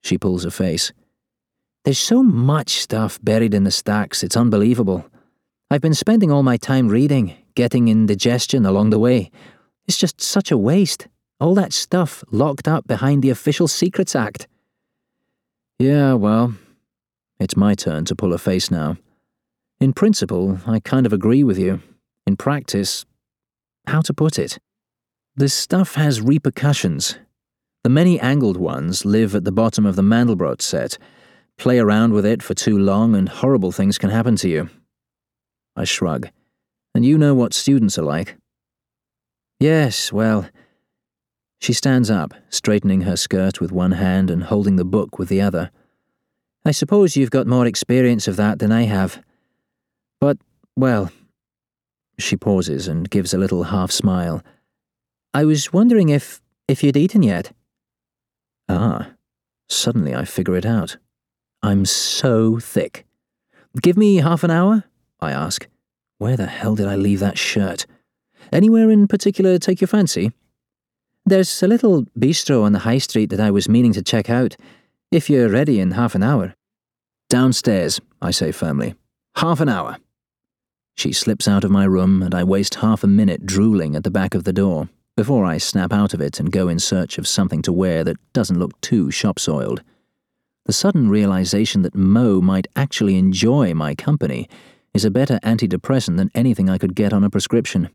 She pulls a face. There's so much stuff buried in the stacks, it's unbelievable. I've been spending all my time reading, getting indigestion along the way. It's just such a waste. All that stuff locked up behind the Official Secrets Act. Yeah, well, it's my turn to pull a face now. In principle, I kind of agree with you. In practice, how to put it? This stuff has repercussions. The many-angled ones live at the bottom of the Mandelbrot set. Play around with it for too long and horrible things can happen to you. I shrug. And you know what students are like. Yes, well... She stands up, straightening her skirt with one hand and holding the book with the other. I suppose you've got more experience of that than I have. But, well... She pauses and gives a little half-smile. I was wondering if you'd eaten yet. Ah, suddenly I figure it out. I'm so thick. Give me half an hour? I ask. Where the hell did I leave that shirt? Anywhere in particular take your fancy? There's a little bistro on the high street that I was meaning to check out, if you're ready in half an hour. Downstairs, I say firmly. Half an hour. She slips out of my room and I waste half a minute drooling at the back of the door, before I snap out of it and go in search of something to wear that doesn't look too shop-soiled. The sudden realization that Mo might actually enjoy my company is a better antidepressant than anything I could get on a prescription.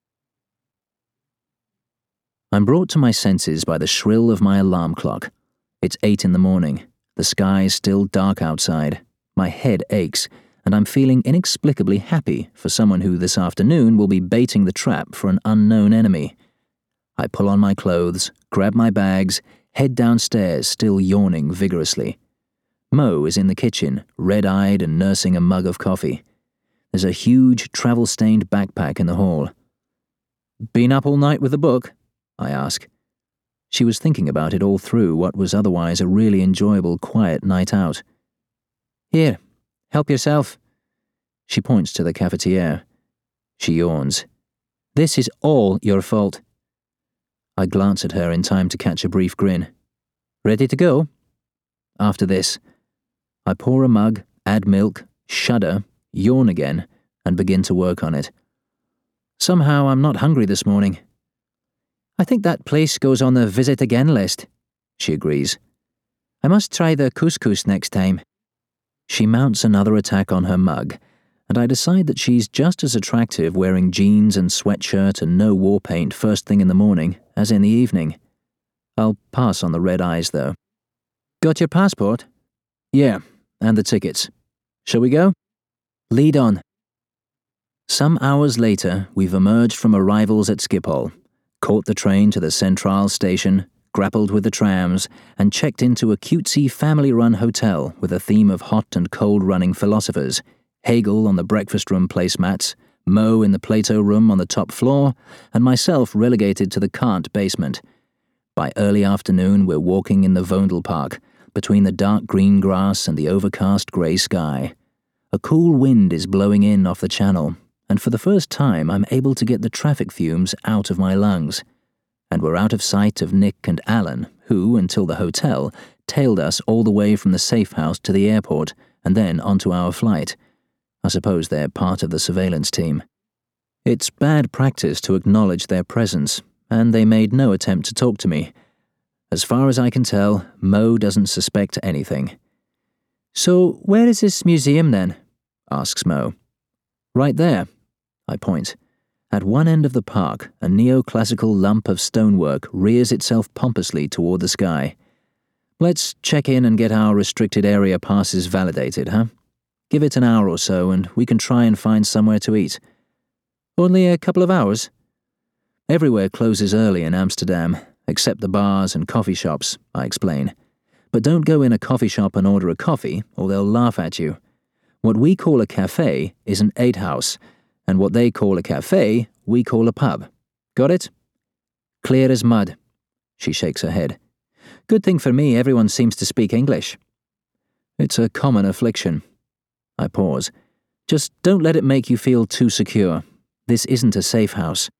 I'm brought to my senses by the shrill of my alarm clock. It's 8 in the morning. The sky's still dark outside. My head aches, and I'm feeling inexplicably happy for someone who this afternoon will be baiting the trap for an unknown enemy. I pull on my clothes, grab my bags, head downstairs, still yawning vigorously. Mo is in the kitchen, red-eyed and nursing a mug of coffee. There's a huge, travel-stained backpack in the hall. Been up all night with the book? I ask. She was thinking about it all through what was otherwise a really enjoyable, quiet night out. Here, help yourself. She points to the cafetiere. She yawns. This is all your fault. I glance at her in time to catch a brief grin. Ready to go? After this, I pour a mug, add milk, shudder, yawn again, and begin to work on it. Somehow I'm not hungry this morning. I think that place goes on the visit again list, she agrees. I must try the couscous next time. She mounts another attack on her mug, and I decide that she's just as attractive wearing jeans and sweatshirt and no war paint first thing in the morning as in the evening. I'll pass on the red eyes, though. Got your passport? Yeah, and the tickets. Shall we go? Lead on. Some hours later, we've emerged from arrivals at Schiphol, caught the train to the Central station, grappled with the trams, and checked into a cutesy family-run hotel with a theme of hot and cold-running philosophers, Hegel on the breakfast room placemats, Mo in the Plato room on the top floor, and myself relegated to the Kant basement. By early afternoon, we're walking in the Vondelpark, between the dark green grass and the overcast grey sky. A cool wind is blowing in off the channel, and for the first time I'm able to get the traffic fumes out of my lungs. And we're out of sight of Nick and Alan, who, until the hotel, tailed us all the way from the safe house to the airport, and then onto our flight. I suppose they're part of the surveillance team. It's bad practice to acknowledge their presence, and they made no attempt to talk to me. As far as I can tell, Mo doesn't suspect anything. So where is this museum then? Asks Mo. Right there, I point. At one end of the park, a neoclassical lump of stonework rears itself pompously toward the sky. Let's check in and get our restricted area passes validated, huh? Give it an hour or so and we can try and find somewhere to eat. Only a couple of hours? Everywhere closes early in Amsterdam, except the bars and coffee shops, I explain. But don't go in a coffee shop and order a coffee, or they'll laugh at you. What we call a cafe is an eethouse, and what they call a cafe, we call a pub. Got it? Clear as mud. She shakes her head. Good thing for me, everyone seems to speak English. It's a common affliction. I pause. Just don't let it make you feel too secure. This isn't a safe house.